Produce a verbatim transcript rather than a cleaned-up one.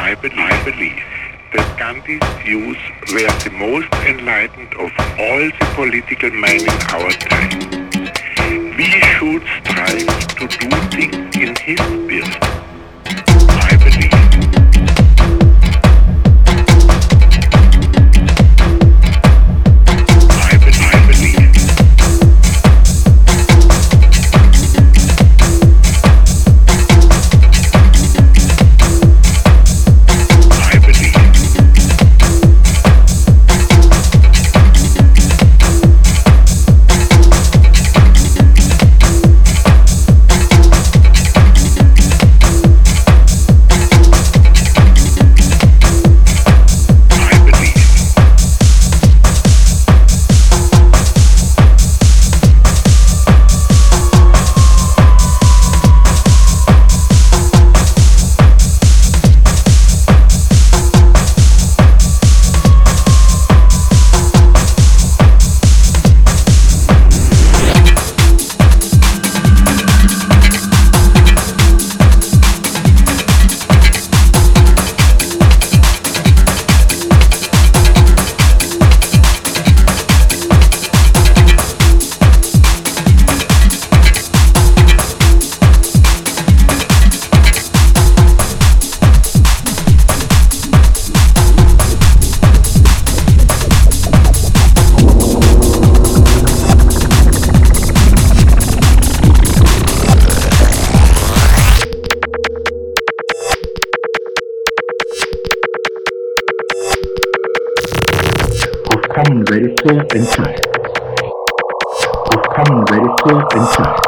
I believe, I believe that Gandhi's views were the most enlightened of all the political men in our time. We should strive to do things in his spirit. I believe. Coming very full inside. Of coming very full inside.